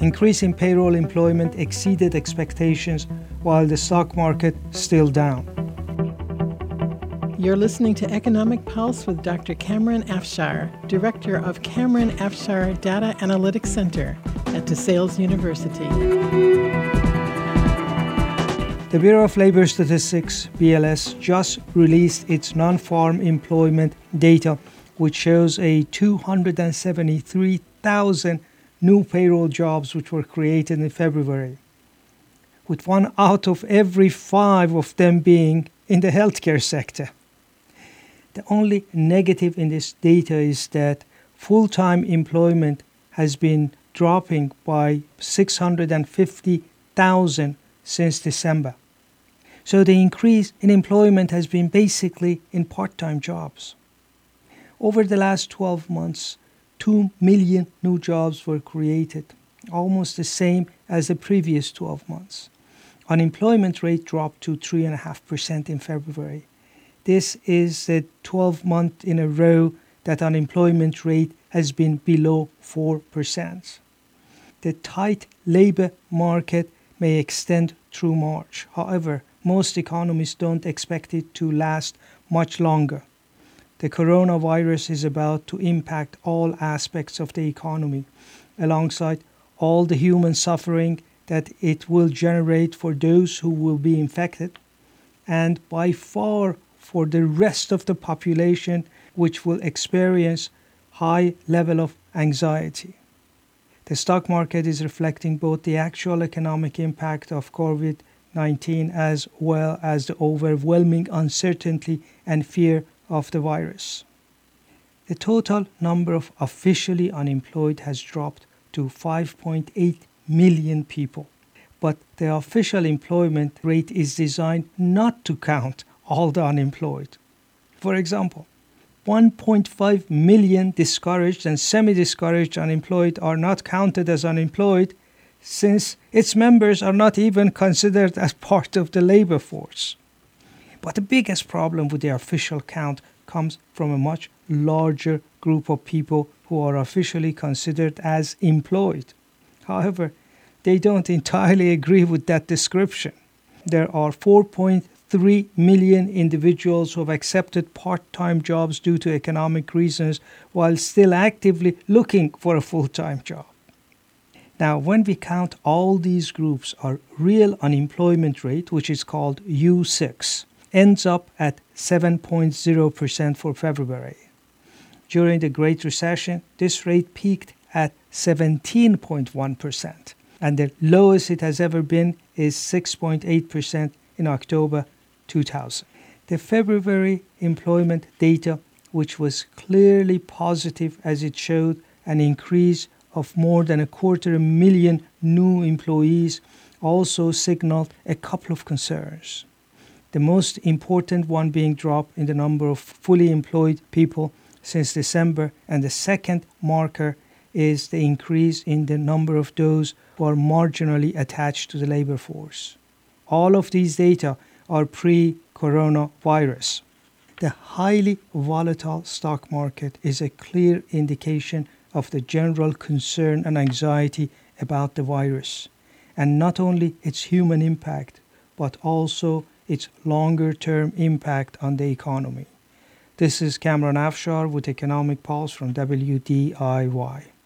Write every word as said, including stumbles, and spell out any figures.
increase in payroll employment exceeded expectations while the stock market still down. You're listening to Economic Pulse with Doctor Cameron Afshar, Director of Cameron Afshar Data Analytics Center at DeSales University. The Bureau of Labor Statistics, B L S, just released its non-farm employment data, which shows a two hundred seventy-three thousand new payroll jobs which were created in February, with one out of every five of them being in the healthcare sector. The only negative in this data is that full-time employment has been dropping by six hundred fifty thousand since December. So the increase in employment has been basically in part-time jobs. Over the last twelve months, two million new jobs were created, almost the same as the previous twelve months. Unemployment rate dropped to three point five percent in February. This is the twelfth month in a row that unemployment rate has been below four percent. The tight labor market may extend through March. However, most economists don't expect it to last much longer. The coronavirus is about to impact all aspects of the economy, alongside all the human suffering that it will generate for those who will be infected, and by far for the rest of the population, which will experience high level of anxiety. The stock market is reflecting both the actual economic impact of COVID nineteen as well as the overwhelming uncertainty and fear of the virus. The total number of officially unemployed has dropped to five point eight million people, but the official employment rate is designed not to count all the unemployed. For example, one point five million discouraged and semi-discouraged unemployed are not counted as unemployed since its members are not even considered as part of the labor force. But the biggest problem with the official count comes from a much larger group of people who are officially considered as employed. However, they don't entirely agree with that description. There are four point three million individuals who have accepted part-time jobs due to economic reasons while still actively looking for a full-time job. Now, when we count all these groups, our real unemployment rate, which is called U six, ends up at seven point zero percent for February. During the Great Recession, this rate peaked at seventeen point one percent, and the lowest it has ever been is six point eight percent in October two thousand. The February employment data, which was clearly positive as it showed an increase of more than a quarter million new employees, also signaled a couple of concerns. The most important one being drop in the number of fully employed people since December, and the second marker is the increase in the number of those who are marginally attached to the labor force. All of these data are pre-coronavirus. The highly volatile stock market is a clear indication of the general concern and anxiety about the virus, and not only its human impact, but also its longer-term impact on the economy. This is Cameron Afshar with Economic Pulse from W D I Y.